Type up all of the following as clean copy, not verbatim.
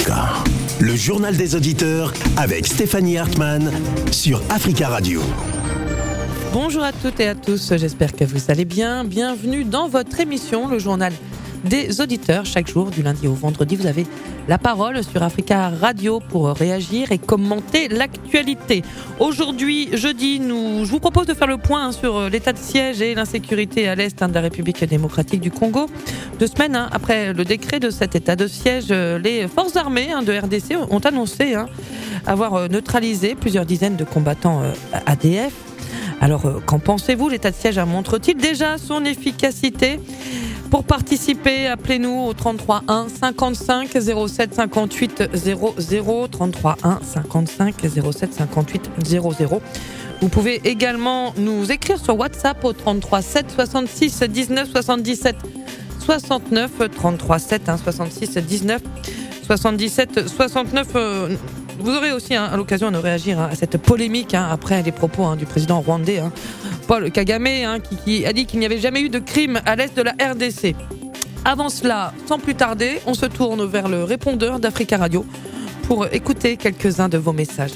Africa, le journal des auditeurs avec Stéphanie Hartmann sur Africa Radio. Bonjour à toutes et à tous, j'espère que vous allez bien. Bienvenue dans votre émission, le journal des auditeurs. Chaque jour, du lundi au vendredi, vous avez la parole sur Africa Radio pour réagir et commenter l'actualité. Aujourd'hui, jeudi, je vous propose de faire le point sur l'état de siège et l'insécurité à l'est de la République démocratique du Congo. 2 semaines après le décret de cet état de siège, les forces armées de RDC ont annoncé avoir neutralisé plusieurs dizaines de combattants ADF. Alors, qu'en pensez-vous? L'état de siège montre-t-il déjà son efficacité? Pour participer, appelez-nous au 33 1 55 07 58 00, 33 1 55 07 58 00. Vous pouvez également nous écrire sur WhatsApp au 33 7 66 19 77 69, 33 7 66 19 77 69. Vous aurez aussi l'occasion de réagir à cette polémique après les propos du président rwandais Paul Kagame qui a dit qu'il n'y avait jamais eu de crime à l'est de la RDC. Avant cela, sans plus tarder, on se tourne vers le répondeur d'Africa Radio pour écouter quelques-uns de vos messages.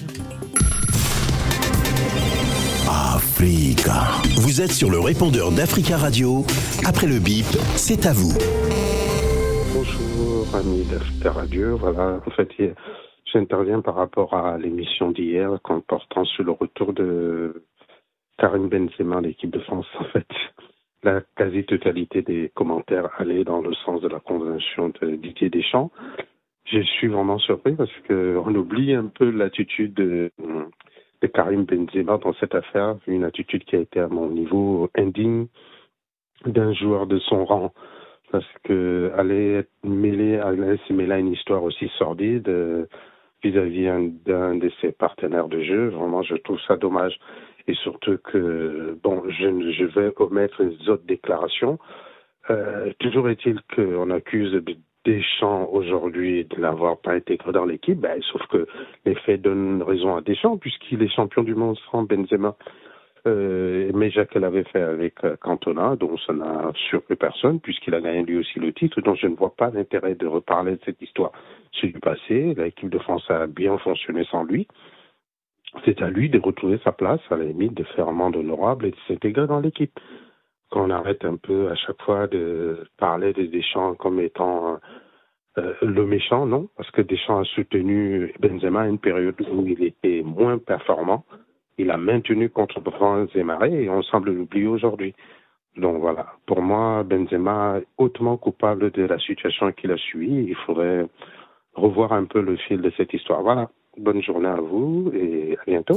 Africa. Vous êtes sur le répondeur d'Africa Radio. Après le bip, c'est à vous. Bonjour, amis d'Africa Radio. Voilà, en fait, j'interviens par rapport à l'émission d'hier portant sur le retour de Karim Benzema, l'équipe de France. En fait, la quasi-totalité des commentaires allaient dans le sens de la convention de Didier Deschamps. Je suis vraiment surpris parce qu'on oublie un peu l'attitude de Karim Benzema dans cette affaire, une attitude qui a été à mon niveau indigne d'un joueur de son rang. Parce que aller se mêler à une histoire aussi sordide vis-à-vis d'un de ses partenaires de jeu, vraiment je trouve ça dommage. Et surtout que, je vais omettre les autres déclarations. Toujours est-il qu'on accuse Deschamps aujourd'hui de n'avoir pas intégré dans l'équipe, sauf que les faits donnent raison à Deschamps puisqu'il est champion du monde sans Benzema. Mais Jacques l'avait fait avec Cantona, donc ça n'a surpris personne puisqu'il a gagné lui aussi le titre, donc je ne vois pas l'intérêt de reparler de cette histoire. C'est du passé, l'équipe de France a bien fonctionné sans lui. C'est à lui de retrouver sa place, à la limite de faire amende honorable et de s'intégrer dans l'équipe. Qu'on arrête un peu à chaque fois de parler de Deschamps comme étant le méchant, non, parce que Deschamps a soutenu Benzema à une période où il était moins performant. Il a maintenu contre France et Marais et on semble l'oublier aujourd'hui. Donc voilà, pour moi, Benzema est hautement coupable de la situation qu'il a subie. Il faudrait revoir un peu le fil de cette histoire. Voilà, bonne journée à vous et à bientôt.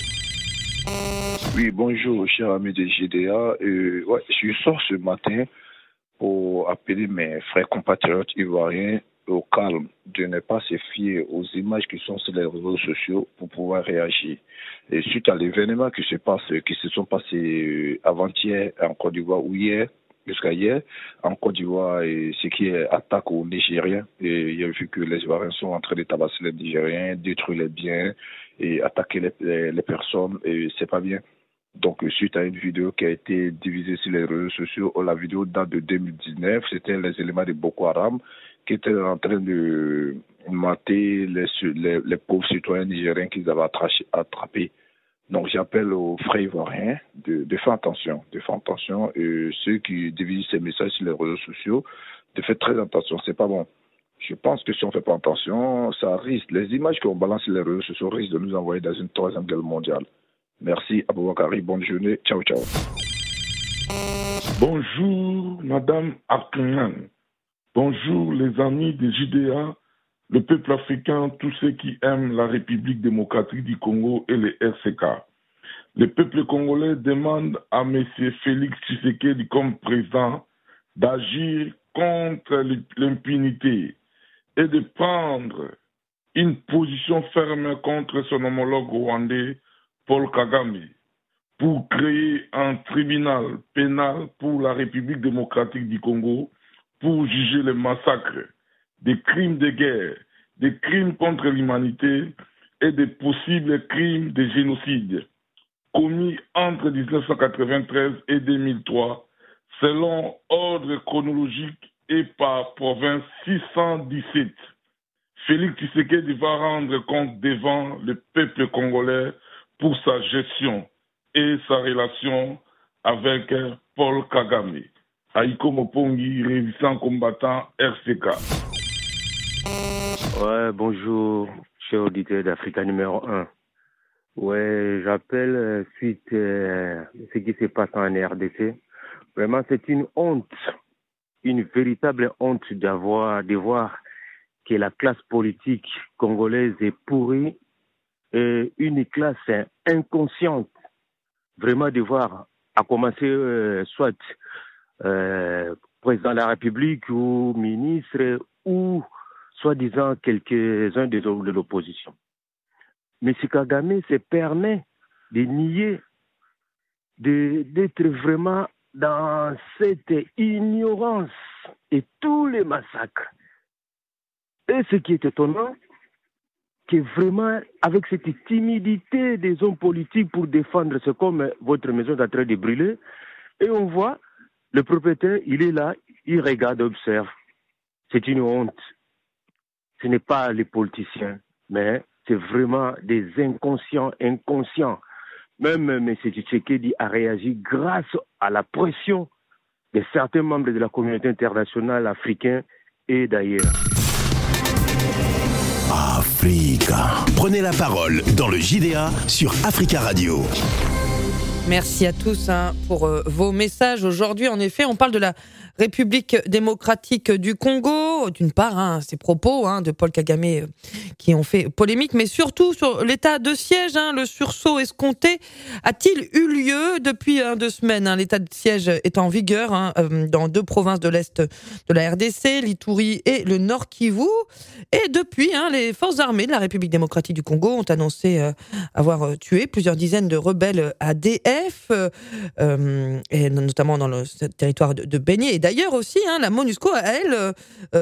Oui, bonjour, cher ami de GDA. Je sors ce matin pour appeler mes frères compatriotes ivoiriens au calme, de ne pas se fier aux images qui sont sur les réseaux sociaux pour pouvoir réagir. Et suite à l'événement qui se sont passés avant-hier en Côte d'Ivoire ou hier, jusqu'à hier, en Côte d'Ivoire, et ce qui est attaque aux Nigériens. Et il y a vu que les Ivoiriens sont en train de tabasser les Nigériens, détruire les biens et attaquer les personnes, et c'est pas bien. Donc, suite à une vidéo qui a été divisée sur les réseaux sociaux, la vidéo date de 2019, c'était les éléments de Boko Haram qui étaient en train de mater les pauvres citoyens nigériens qu'ils avaient attrapés. Donc, j'appelle aux frères ivoiriens de faire attention, et ceux qui divisent ces messages sur les réseaux sociaux, de faire très attention, c'est pas bon. Je pense que si on fait pas attention, ça risque, les images qu'on balance sur les réseaux sociaux risquent de nous envoyer dans une 3e guerre mondiale. Merci, Aboubakari. Bonne journée. Ciao, ciao. Bonjour, Madame Hartmann. Bonjour, les amis des JDA, le peuple africain, tous ceux qui aiment la République démocratique du Congo et les RCK. Le peuple congolais demande à M. Félix Tshisekedi comme président d'agir contre l'impunité et de prendre une position ferme contre son homologue rwandais Paul Kagame pour créer un tribunal pénal pour la République démocratique du Congo pour juger les massacres, des crimes de guerre, des crimes contre l'humanité et des possibles crimes de génocide commis entre 1993 et 2003 selon ordre chronologique et par province 617. Félix Tshisekedi va rendre compte devant le peuple congolais pour sa gestion et sa relation avec Paul Kagame. Aïko Mopongi, résistant combattant RCK. Ouais, bonjour, cher auditeur d'Africa numéro 1. Ouais, j'appelle suite à ce qui se passe en RDC. Vraiment, c'est une honte, une véritable honte de voir que la classe politique congolaise est pourrie et une classe inconsciente. Vraiment de voir, à commencer soit président de la République ou ministre ou soi-disant quelques-uns de l'opposition. M. Kagame se permet de nier, d'être vraiment dans cette ignorance et tous les massacres. Et ce qui est étonnant, que vraiment, avec cette timidité des hommes politiques pour défendre, c'est comme votre maison est en train de brûler, et on voit le propriétaire, il est là, il regarde, observe. C'est une honte. Ce n'est pas les politiciens, mais c'est vraiment des inconscients. Même M. Tshisekedi a réagi grâce à la pression de certains membres de la communauté internationale africaine et d'ailleurs. Africa. Prenez la parole dans le JDA sur Africa Radio. Merci à tous pour vos messages. Aujourd'hui, en effet, on parle de la République démocratique du Congo. D'une part, ces propos de Paul Kagame qui ont fait polémique, mais surtout sur l'état de siège. Le sursaut escompté a-t-il eu lieu depuis 2 semaines? L'état de siège est en vigueur dans 2 provinces de l'Est de la RDC, l'Ituri et le Nord Kivu. Et depuis, les forces armées de la République démocratique du Congo ont annoncé avoir tué plusieurs dizaines de rebelles ADF, et notamment dans le territoire de Béni. Et d'ailleurs aussi, la MONUSCO a, elle,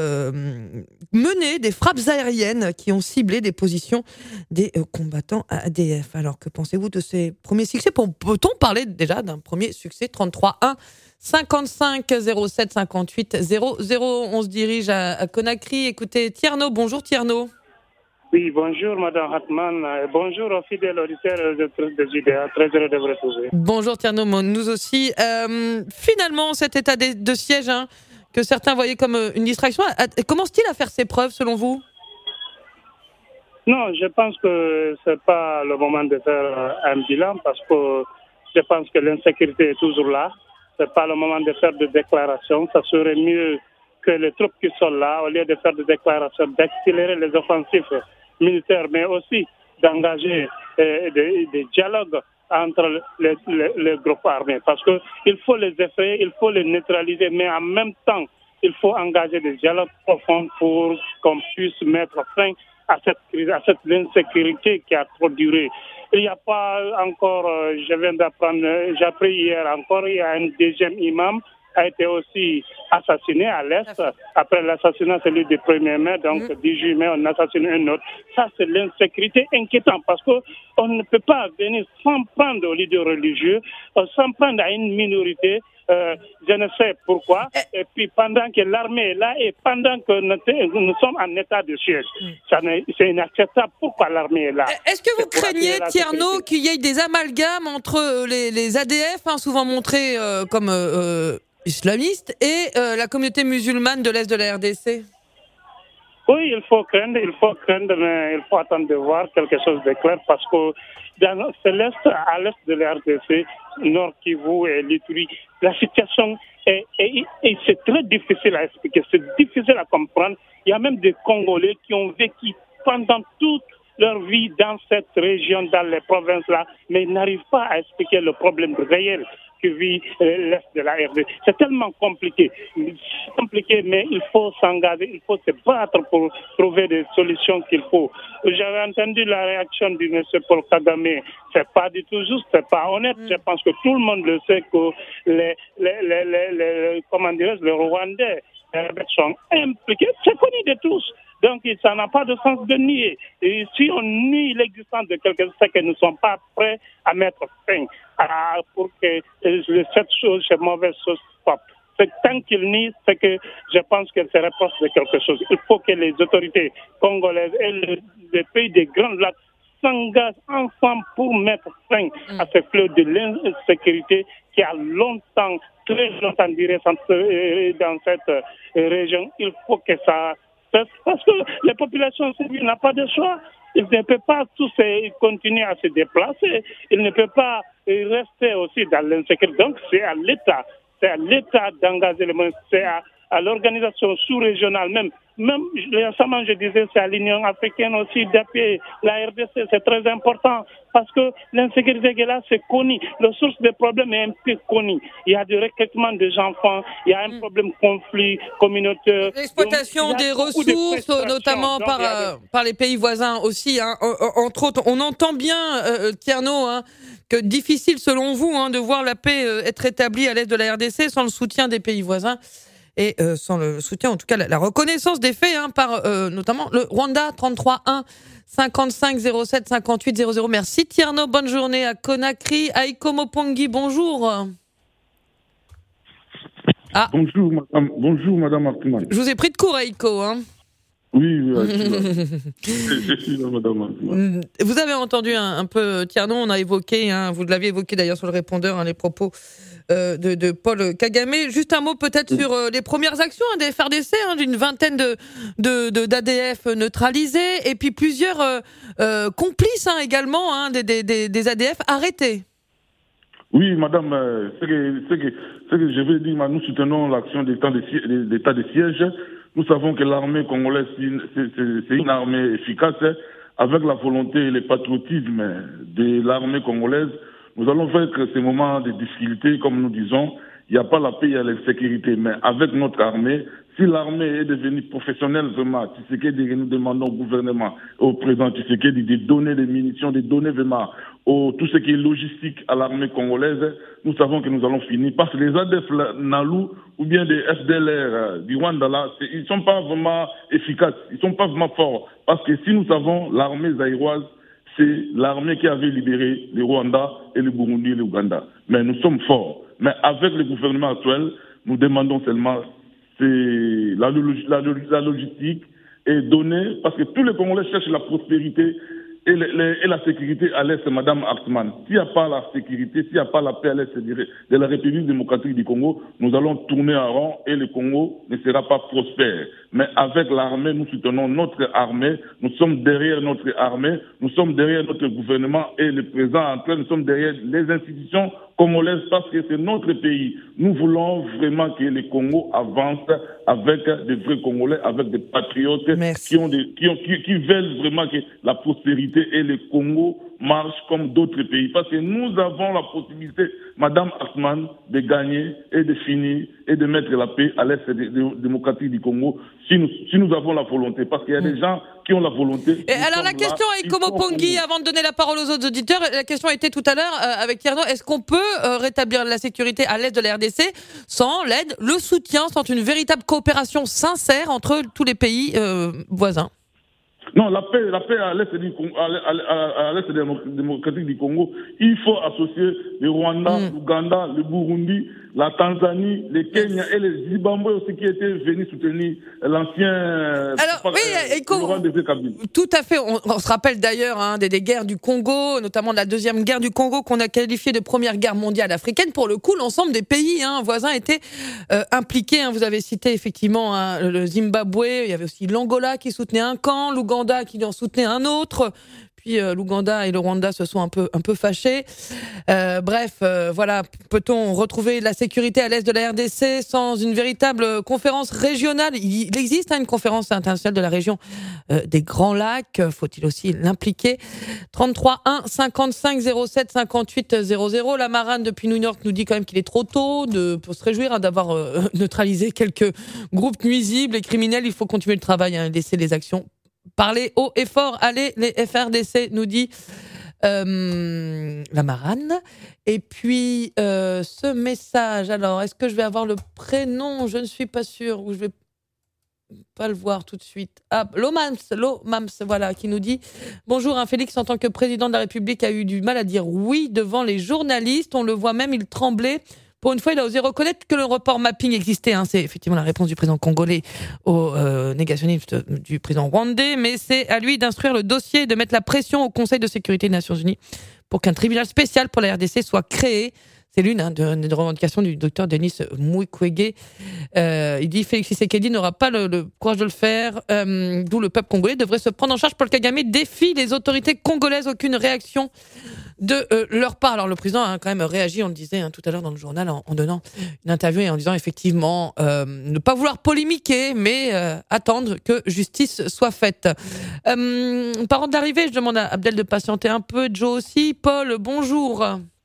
mené des frappes aériennes qui ont ciblé des positions des combattants ADF. Alors, que pensez-vous de ces premiers succès? Peut-on parler déjà d'un premier succès? 33 1 55 07 58 00. On se dirige à Conakry. Écoutez, Tierno. Bonjour Tierno. Oui, bonjour Madame Hartmann. Bonjour aux fidèles auditeurs de JDA. Très heureux de vous retrouver. Bonjour Tierno, nous aussi. Finalement, cet état de siège que certains voyaient comme une distraction, commence-t-il à faire ses preuves selon vous? Non, je pense que c'est pas le moment de faire un bilan parce que je pense que l'insécurité est toujours là. C'est pas le moment de faire des déclarations. Ça serait mieux que les troupes qui sont là, au lieu de faire des déclarations, d'accélérer les offensives militaires, mais aussi d'engager des dialogues entre les groupes armés. Parce qu'il faut les effrayer, il faut les neutraliser, mais en même temps, il faut engager des dialogues profonds pour qu'on puisse mettre fin à cette crise, à cette insécurité qui a trop duré. Il n'y a pas encore, je viens d'apprendre, j'ai appris hier encore, il y a un deuxième imam a été aussi assassiné à l'Est. Après l'assassinat, celui du 1er mai, donc 18 mai, on a assassiné un autre. Ça, c'est l'insécurité inquiétante parce qu'on ne peut pas venir s'en prendre aux leaders religieux, s'en prendre à une minorité. Je ne sais pourquoi. Et puis pendant que l'armée est là et pendant que nous sommes en état de siège, c'est inacceptable. Pourquoi l'armée est là? Est-ce que vous craignez, Tierno, qu'il y ait des amalgames entre les ADF, souvent montrés comme islamistes, et la communauté musulmane de l'Est de la RDC? Oui, il faut craindre, mais il faut attendre de voir quelque chose de clair parce que c'est à l'Est de la RDC, Nord Kivu et l'Ituri, la situation est c'est très difficile à expliquer, c'est difficile à comprendre. Il y a même des Congolais qui ont vécu pendant toute leur vie dans cette région, dans les provinces-là, mais ils n'arrivent pas à expliquer le problème réel que vit l'Est de la RDC. C'est tellement compliqué. C'est compliqué, mais il faut s'engager, il faut se battre pour trouver des solutions qu'il faut. J'avais entendu la réaction du monsieur Paul Kagame. C'est pas du tout juste, c'est pas honnête. Je pense que tout le monde le sait que les Rwandais sont impliqués. C'est connu de tous. Donc, ça n'a pas de sens de nier. Et si on nie l'existence de quelqu'un, c'est que nous ne sommes pas prêts à mettre fin pour que cette mauvaise chose stoppe. Tant qu'ils nient, c'est que je pense qu'elle se rapproche de quelque chose. Il faut que les autorités congolaises et les pays des Grands Lacs s'engagent ensemble pour mettre fin à ce flot de l'insécurité qui a longtemps, très longtemps duré dans cette région. Il faut que ça cesse parce que les populations civiles n'ont pas de choix. Ils ne peuvent pas tous continuer à se déplacer. Ils ne peuvent pas rester aussi dans l'insécurité. Donc c'est à l'État d'engager les moyens. C'est à l'organisation sous-régionale même récemment je disais c'est à l'Union africaine aussi d'appuyer la RDC, c'est très important parce que l'insécurité qui est là c'est connu, la source des problèmes est un peu connue, il y a du recrutement des enfants, il y a un problème conflit communautaire, l'exploitation des ressources notamment par les pays voisins aussi, hein. Entre autres on entend bien Tierno, hein, que difficile selon vous de voir la paix être établie à l'est de la RDC sans le soutien des pays voisins et sans le soutien, en tout cas la reconnaissance des faits par notamment le Rwanda. 33 1 55 07 58 00. Merci Tierno, bonne journée à Conakry. Aiko Mopongi, bonjour. Bonjour madame Artuman. Je vous ai pris de court Aiko, hein. Oui, je suis là, madame Artuman. Vous avez entendu un peu Tierno, on a évoqué, vous l'aviez évoqué d'ailleurs sur le répondeur, les propos de Paul Kagame. Juste un mot peut-être sur les premières actions des FARDC, d'une vingtaine d'ADF neutralisés et puis plusieurs complices également des ADF arrêtés. Oui, madame, ce que je veux dire, nous soutenons l'action d'état de siège. Nous savons que l'armée congolaise, c'est une armée efficace. Avec la volonté et le patriotisme de l'armée congolaise, nous allons vaincre ces moments de difficulté, comme nous disons. Il n'y a pas la paix, il y a l'insécurité. Mais avec notre armée, si l'armée est devenue professionnelle vraiment, Tshisekedi, nous demandons au gouvernement, au président Tshisekedi de donner des munitions, de donner vraiment tout ce qui est logistique à l'armée congolaise, nous savons que nous allons finir. Parce que les ADF Nalu ou bien des FDLR du Rwanda, là, ils ne sont pas vraiment efficaces, ils ne sont pas vraiment forts. Parce que si nous savons, l'armée zaïroise, c'est l'armée qui avait libéré le Rwanda et le Burundi et l'Ouganda. Mais nous sommes forts. Mais avec le gouvernement actuel, nous demandons seulement la logistique et donner, parce que tous les Congolais cherchent la prospérité et la sécurité à l'Est, madame Hartmann. S'il n'y a pas la sécurité, s'il n'y a pas la paix à l'Est de la République démocratique du Congo, nous allons tourner en rond et le Congo ne sera pas prospère. Mais avec l'armée, nous soutenons notre armée, nous sommes derrière notre armée, nous sommes derrière notre gouvernement et le président Antoine, nous sommes derrière les institutions congolaises parce que c'est notre pays. Nous voulons vraiment que le Congo avance avec des vrais Congolais, avec des patriotes qui veulent vraiment que la prospérité et le Congo marche comme d'autres pays. Parce que nous avons la possibilité, madame Hartmann, de gagner et de finir et de mettre la paix à l'Est démocratique du Congo si nous avons la volonté. Parce qu'il y a des gens qui ont la volonté. Et alors la question est, Komo Pongi, avant de donner la parole aux autres auditeurs, la question était tout à l'heure avec Tierno, est-ce qu'on peut rétablir la sécurité à l'Est de la RDC sans l'aide, le soutien, sans une véritable coopération sincère entre tous les pays voisins? Non, la paix à l'Est démocratique du Congo, il faut associer le Rwanda, l'Ouganda, le Burundi, la Tanzanie, le Kenya et le Zimbabwe aussi qui étaient venus soutenir l'ancien tout à fait. On se rappelle d'ailleurs des guerres du Congo, notamment de la deuxième guerre du Congo qu'on a qualifiée de première guerre mondiale africaine. Pour le coup, l'ensemble des pays voisins étaient impliqués. Vous avez cité effectivement le Zimbabwe, il y avait aussi l'Angola qui soutenait un camp, l'Ouganda qui en soutenait un autre. Puis l'Ouganda et le Rwanda se sont un peu fâchés. Voilà, peut-on retrouver la sécurité à l'est de la RDC sans une véritable conférence régionale? Il existe une conférence internationale de la région des Grands Lacs. Faut-il aussi l'impliquer? 33 1 55 07 58 00. La Marane depuis New York nous dit quand même qu'il est trop tôt pour se réjouir d'avoir neutralisé quelques groupes nuisibles et criminels. Il faut continuer le travail, laisser les actions parler haut et fort. Allez, les FRDC, nous dit la Marane. Et puis, ce message, alors, est-ce que je vais avoir le prénom? Je ne suis pas sûre, ou je vais pas le voir tout de suite. Lomams, voilà, qui nous dit « Bonjour, Félix, en tant que président de la République, a eu du mal à dire oui devant les journalistes. On le voit même, il tremblait. Pour une fois, il a osé reconnaître que le report mapping existait. C'est effectivement la réponse du président congolais au négationnisme du président rwandais. Mais c'est à lui d'instruire le dossier et de mettre la pression au Conseil de sécurité des Nations Unies pour qu'un tribunal spécial pour la RDC soit créé. C'est l'une des revendications du docteur Denis Mukwege. Il dit Félix Tshisekedi n'aura pas le courage de le faire, d'où le peuple congolais devrait se prendre en charge. Paul Kagame défie les autorités congolaises, aucune réaction de leur part. Alors le président a quand même réagi, on le disait tout à l'heure dans le journal, en donnant une interview et en disant effectivement ne pas vouloir polémiquer, mais attendre que justice soit faite. Parlant d'arrivée, je demande à Abdel de patienter un peu, Joe aussi. Paul, bonjour.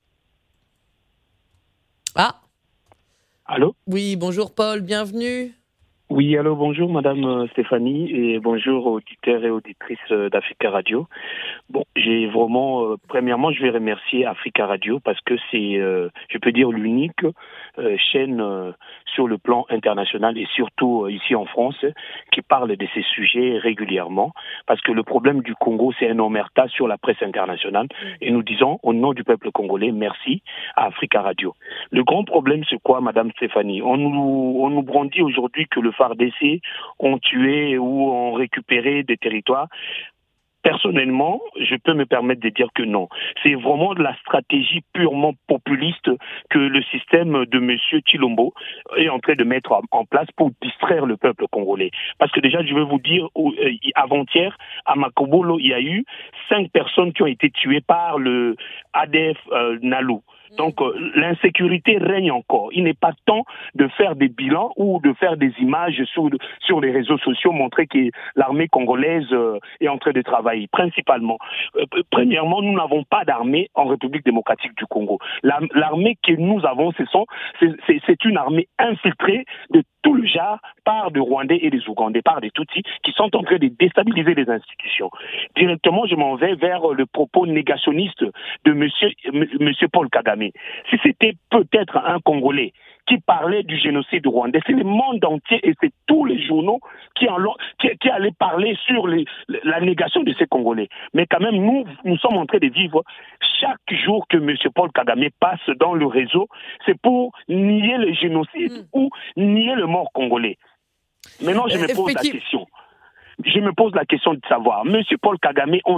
Ah. Allô? Oui, bonjour Paul, bienvenue. Oui, allô, bonjour Madame Stéphanie et bonjour auditeurs et auditrices d'Africa Radio. Bon, j'ai vraiment, premièrement, je vais remercier Africa Radio parce que c'est, je peux dire, l'unique chaîne sur le plan international et surtout ici en France qui parle de ces sujets régulièrement. Parce que le problème du Congo, c'est un omerta sur la presse internationale et nous disons au nom du peuple congolais, merci à Africa Radio. Le grand problème, c'est quoi, Madame Stéphanie? On nous brandit aujourd'hui que le FARDC ont tué ou ont récupéré des territoires. Personnellement, je peux me permettre de dire que non. C'est vraiment de la stratégie purement populiste que le système de M. Tshilombo est en train de mettre en place pour distraire le peuple congolais. Parce que déjà, je vais vous dire, avant-hier, à Makobolo, il y a eu 5 personnes qui ont été tuées par le ADF Nalu. Donc, l'insécurité règne encore. Il n'est pas temps de faire des bilans ou de faire des images sur les réseaux sociaux, montrer que l'armée congolaise est en train de travailler. Principalement, premièrement, nous n'avons pas d'armée en République démocratique du Congo. L'armée que nous avons, c'est une armée infiltrée de tout le genre par des Rwandais et des Ougandais, par des Tutsis, qui sont en train de déstabiliser les institutions. Directement, je m'en vais vers le propos négationniste de monsieur Paul Kagame. Si c'était peut-être un Congolais qui parlait du génocide rwandais, c'est le monde entier et c'est tous les journaux qui allaient parler sur la négation de ces Congolais. Mais quand même, nous sommes en train de vivre chaque jour que M. Paul Kagame passe dans le réseau, c'est pour nier le génocide ou nier le mort congolais. Maintenant, je me pose la question. Je me pose la question de savoir, M. Paul Kagame, en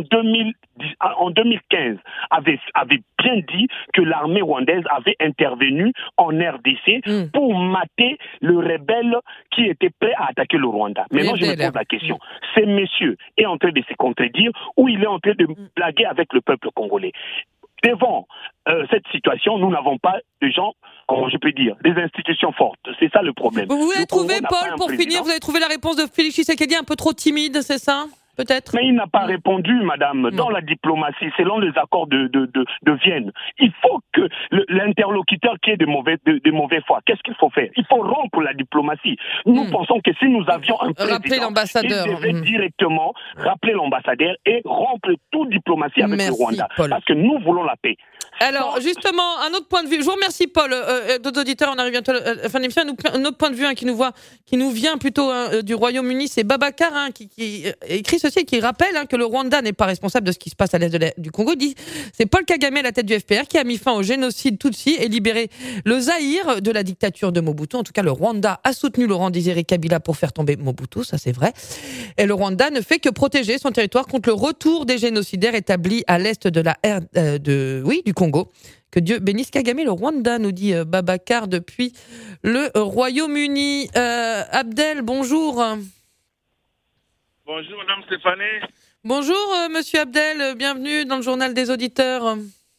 2015, avait bien dit que l'armée rwandaise avait intervenu en RDC pour mater le rebelle qui était prêt à attaquer le Rwanda. Maintenant, je me pose la question. Ce monsieur est en train de se contredire ou il est en train de blaguer avec le peuple congolais? Devant cette situation, nous n'avons pas de gens, comment je peux dire, des institutions fortes. C'est ça le problème. Vous avez trouvé, Paul, pour finir, vous avez trouvé la réponse de Félix Tshisekedi un peu trop timide, c'est ça? Peut-être. Mais il n'a pas répondu, madame. Dans la diplomatie, selon les accords de Vienne, il faut que l'interlocuteur qui est de mauvais foi, qu'est-ce qu'il faut faire? Il faut rompre la diplomatie. Nous pensons que si nous avions un président, il devait directement rappeler l'ambassadeur et rompre toute diplomatie avec le Rwanda. Paul. Parce que nous voulons la paix. Alors, justement, un autre point de vue. Je vous remercie, Paul. D'autres auditeurs, on arrive bientôt à la fin de l'émission. Un autre point de vue qui nous vient plutôt du Royaume-Uni, c'est Babacar qui écrit ceci et qui rappelle que le Rwanda n'est pas responsable de ce qui se passe à l'est du Congo. Il dit c'est Paul Kagame à la tête du FPR qui a mis fin au génocide Tutsi et libéré le Zaïre de la dictature de Mobutu. En tout cas, le Rwanda a soutenu Laurent Désiré Kabila pour faire tomber Mobutu, ça c'est vrai. Et le Rwanda ne fait que protéger son territoire contre le retour des génocidaires établis à l'est du Congo. Que Dieu bénisse Kagame, le Rwanda, nous dit Babacar depuis le Royaume-Uni. Abdel, bonjour. Bonjour, Madame Stéphanie. Bonjour, Monsieur Abdel. Bienvenue dans le journal des auditeurs.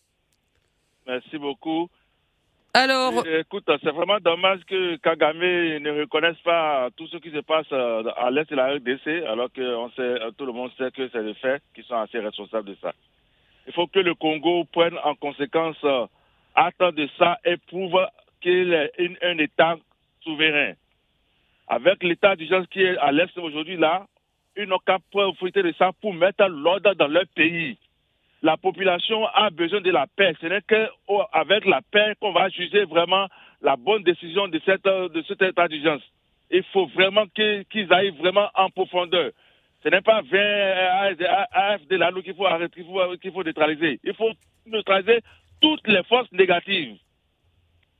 Merci beaucoup. Alors, écoute, c'est vraiment dommage que Kagame ne reconnaisse pas tout ce qui se passe à l'est de la RDC, alors que tout le monde sait que c'est les faits qui sont assez responsables de ça. Il faut que le Congo prenne en conséquence acte de ça et prouve qu'il est un État souverain. Avec l'état d'urgence qui est à l'est aujourd'hui là, ils n'ont qu'à profiter de ça pour mettre l'ordre dans leur pays. La population a besoin de la paix. Ce n'est qu'avec la paix qu'on va juger vraiment la bonne décision de cet état d'urgence. Il faut vraiment qu'ils aillent vraiment en profondeur. Ce n'est pas 20 AFD Nalu qu'il faut arrêter, qu'il faut neutraliser. Il faut neutraliser toutes les forces négatives.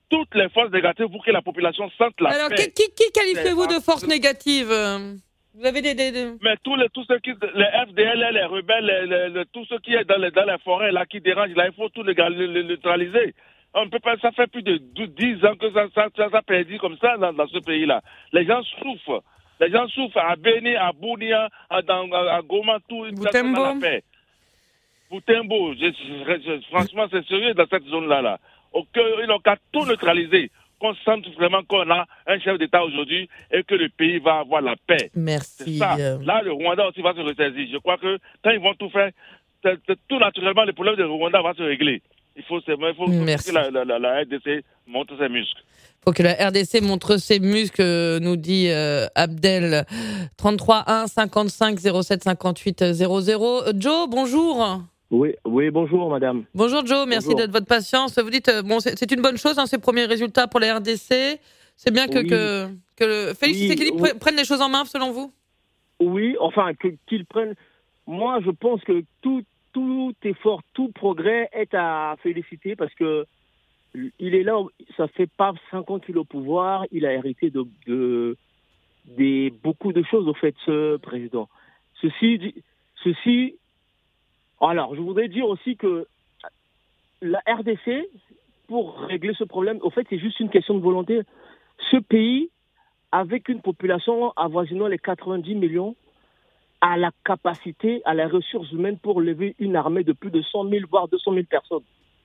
toutes les forces négatives pour que la population sente la Alors, paix. qui qualifiez-vous de force négative? Vous avez des... Mais tous ceux qui, les FDL, les rebelles, tous ceux qui sont dans les forêts, là, qui dérangent, là, il faut tout neutraliser. On peut pas, ça fait plus de 10 ans que ça perdit comme ça dans ce pays-là. Les gens souffrent. Les gens souffrent à Béni, à Bounia, à Goma, tout. Butembo. La paix. Butembo. Franchement, c'est sérieux dans cette zone-là. Là. Ils n'ont qu'à tout neutraliser. Qu'on sente vraiment qu'on a un chef d'État aujourd'hui et que le pays va avoir la paix. Merci. C'est ça. Là, le Rwanda aussi va se ressaisir. Je crois que quand ils vont tout faire, tout naturellement, le problème du Rwanda va se régler. Il faut que la RDC montre ses muscles. Il faut que la RDC montre ses muscles, nous dit Abdel. 33 1 55 07 58 00. Joe, bonjour. Oui, bonjour madame. Bonjour Joe, merci de votre patience. Vous dites, c'est une bonne chose, ces premiers résultats pour la RDC. C'est bien que Félix Tshisekedi prenne les choses en main, selon vous? Oui, enfin, qu'il prenne... Moi, je pense que tout effort, tout progrès est à féliciter parce que il est là, ça fait pas 5 ans qu'il est au pouvoir, il a hérité de beaucoup de choses, au fait, ce président. Ceci, alors, je voudrais dire aussi que la RDC, pour régler ce problème, au fait, c'est juste une question de volonté. Ce pays, avec une population avoisinant les 90 millions, a la capacité, a les ressources humaines pour lever une armée de plus de 100 000, voire 200 000 personnes.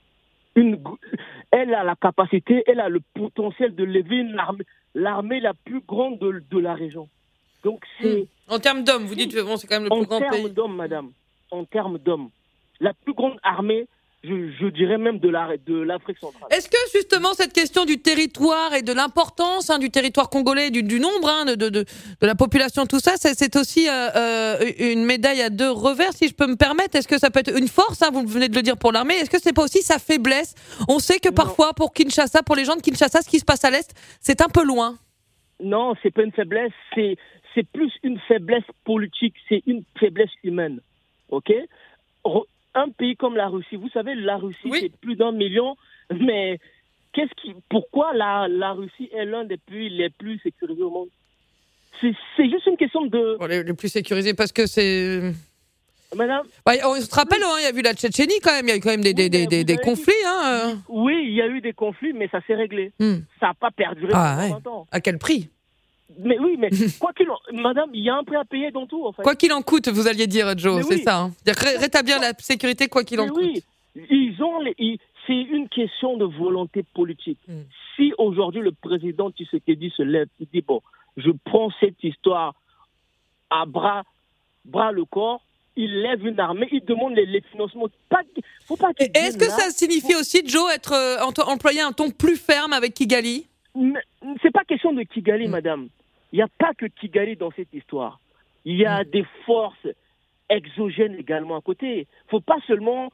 Elle a la capacité, elle a le potentiel de lever une armée, l'armée la plus grande de la région. Donc c'est... En termes d'hommes, vous dites, c'est quand même le plus grand pays. En termes d'hommes, madame, en termes d'hommes, la plus grande armée, je dirais même de l'Afrique centrale. Est-ce que justement cette question du territoire et de l'importance du territoire congolais, du nombre de la population, tout ça, c'est aussi une médaille à deux revers, si je peux me permettre. Est-ce que ça peut être une force, vous venez de le dire pour l'armée, est-ce que c'est pas aussi sa faiblesse? On sait que parfois pour Kinshasa, pour les gens de Kinshasa, ce qui se passe à l'Est, c'est un peu loin. Non, c'est pas une faiblesse, c'est plus une faiblesse politique, c'est une faiblesse humaine. Ok? Un pays comme la Russie, vous savez, la Russie, c'est plus d'1 million, mais pourquoi la Russie est l'un des pays les plus sécurisés au monde? C'est juste une question de... Les plus sécurisés parce que c'est... Madame, on se rappelle, il y a eu la Tchétchénie quand même, il y a eu quand même des conflits. Oui, il y a eu des conflits, mais ça s'est réglé. Ça n'a pas perduré pendant 20 ans. À quel prix? Mais oui, mais madame, il y a un prix à payer dans tout, en fait. Quoi qu'il en coûte, vous alliez dire, Joe, c'est ça. Rétablir la sécurité, quoi qu'il en coûte. Oui, c'est une question de volonté politique. Si aujourd'hui le président Tshisekedi se lève, il dit bon, je prends cette histoire à bras le corps, il lève une armée, il demande les financements. Faut pas. Est-ce que ça signifie aussi, Joe, employer un ton plus ferme avec Kigali? C'est pas question de Kigali, madame. Il n'y a pas que Kigali dans cette histoire. Il y a des forces exogènes également à côté. Faut pas seulement...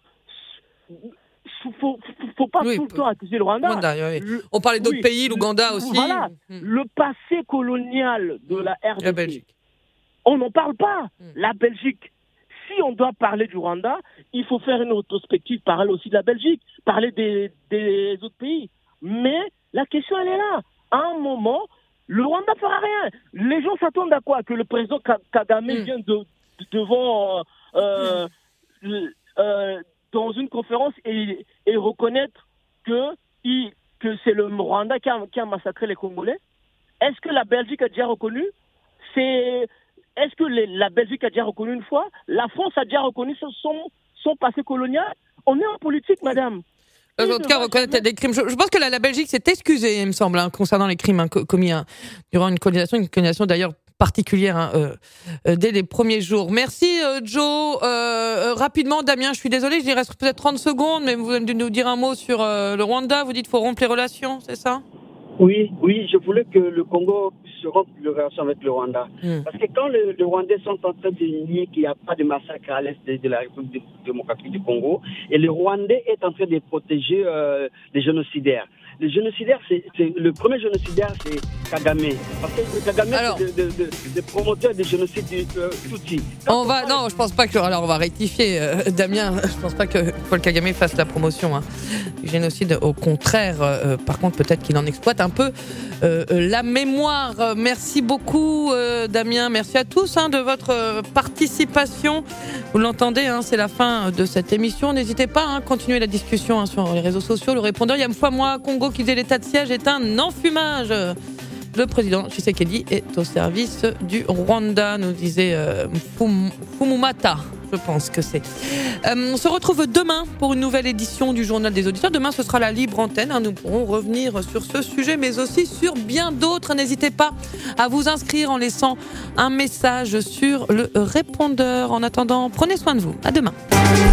Faut pas tout le temps accuser le Rwanda. On parlait d'autres pays, l'Ouganda aussi. Voilà. Le passé colonial de la RDC. La Belgique. On n'en parle pas. La Belgique. Si on doit parler du Rwanda, il faut faire une rétrospective, parler aussi de la Belgique, parler des autres pays. Mais la question, elle est là. À un moment, le Rwanda ne fera rien. Les gens s'attendent à quoi? Que le président Kagame vienne devant dans une conférence et reconnaître que c'est le Rwanda qui a massacré les Congolais? Est-ce que la Belgique a déjà reconnu? Est-ce que la Belgique a déjà reconnu une fois? La France a déjà reconnu son passé colonial? On est en politique, madame. En tout cas, reconnaître des crimes. Je pense que la Belgique s'est excusée, il me semble, concernant les crimes commis durant une colonisation d'ailleurs particulière dès les premiers jours. Merci Joe. Rapidement, Damien, je suis désolée, il reste peut-être 30 secondes, mais vous venez de nous dire un mot sur le Rwanda. Vous dites qu'il faut rompre les relations, c'est ça? Oui, je voulais que le Congo se rompe les relations avec le Rwanda. Parce que quand les Rwandais sont en train de nier qu'il n'y a pas de massacre à l'est de la République démocratique du Congo, et le Rwandais est en train de protéger les génocidaires. Les génocidaires, le premier génocidaire, c'est Kagame. Parce que Kagame, c'est des promoteurs du génocide Tutsi. Non, je pense pas que. Alors, on va rectifier, Damien. Je pense pas que Paul Kagame fasse la promotion du génocide. Au contraire, par contre, peut-être qu'il en exploite un peu la mémoire. Merci beaucoup, Damien. Merci à tous de votre participation. Vous l'entendez, c'est la fin de cette émission. N'hésitez pas à continuer la discussion sur les réseaux sociaux. Le répondeur Yamfouamoa Congo qui disait l'état de siège est un enfumage. Le président Tshisekedi est au service du Rwanda, nous disait Fumumata. Je pense que c'est. On se retrouve demain pour une nouvelle édition du Journal des Auditeurs. Demain, ce sera la libre antenne. Nous pourrons revenir sur ce sujet, mais aussi sur bien d'autres. N'hésitez pas à vous inscrire en laissant un message sur le répondeur. En attendant, prenez soin de vous. À demain.